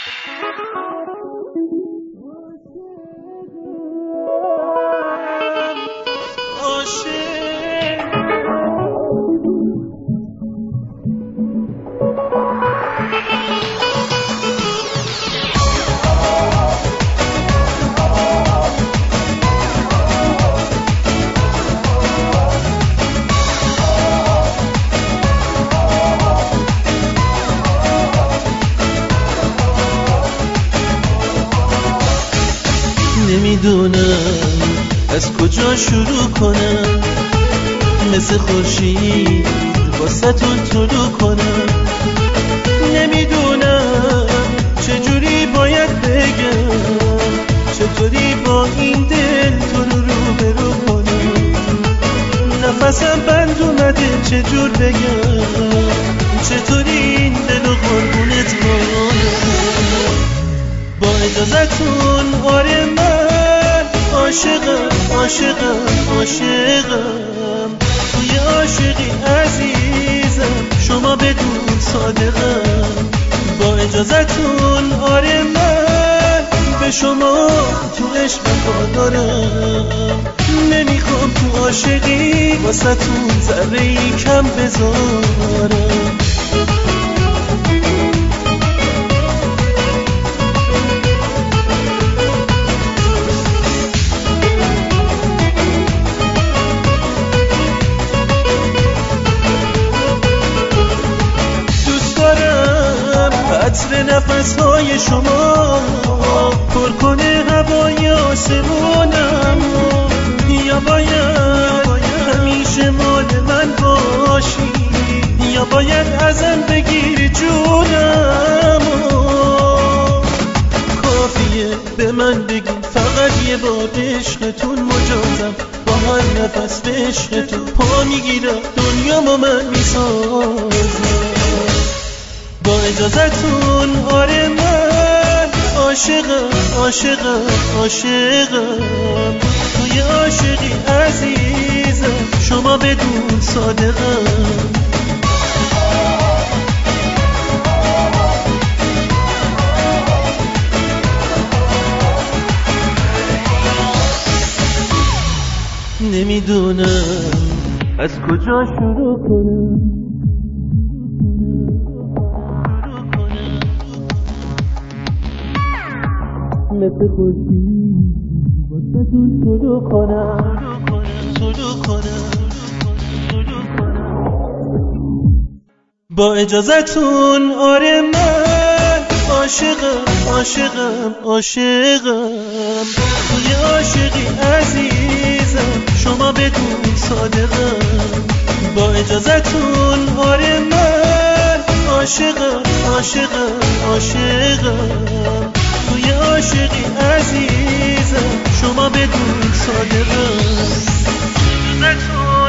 نمیدونم از کجا شروع کنم، مثل خورشید واسه‌تون طلوع کنم. نمیدونم چجوری باید بگم، چطوری با این دل تو رو روبرو کنم. نفسم بند اومده چجور بگم، چطوری این دل و قربونت کنم. با اجازتون آره من عاشقم عاشقم عاشقم، توی عاشقی عزیزم شما بدون صادقم. با اجازتون آره من به شما تو عشق وفادارم. نمیخوام تو عاشقی واسه تون ذره‌ای کم بذارم. عطر نفس‌های شما پر کنه هوای آسمونم. یا باید همیشه مال من باشی، یا باید ازم بگیری جونم. کافیه به من بگین فقط یه بار عشقتون مجازم. با هر نفس به عشقتون پا میگیرم، دنیامو من میسازم. با اجازتون آره من عاشقم عاشقم عاشقم، توی عاشقی عزیزم شما بدون صادقم. نمیدونم از کجا شروع کنم، مثل خورشید واسه‌تون طلوع کنم. با اجازتون آره من عاشقم عاشقم عاشقم، توی عاشقی عزیزم شما بدون صادقم. با اجازتون آره من عاشقم عاشقم عاشقم، توی عاشقی عزیزم شما بدون صادقم.